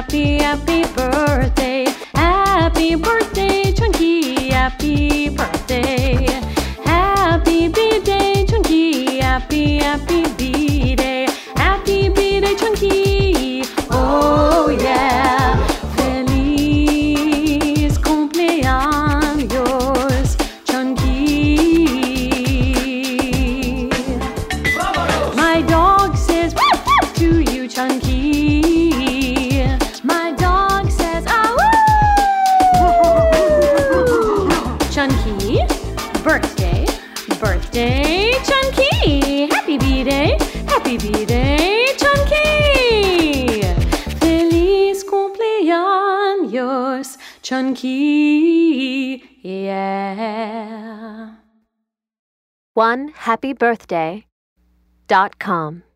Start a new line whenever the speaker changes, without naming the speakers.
happy, happy birthday. Happy birthday, Chunky. Happy birthday. Happy B-Day, Chunky. Happy, happy B-Day. Happy B-Day, Chunky. Oh yeah. Feliz cumpleaños, Chunky. My dog says woof, woof to you, Chunky. My dog says ah woo. Chunky, birthday, birthday, Chunky. Happy B-Day, Chunky. Feliz cumpleaños, Chunky. Yeah.
OneHappyBirthday.com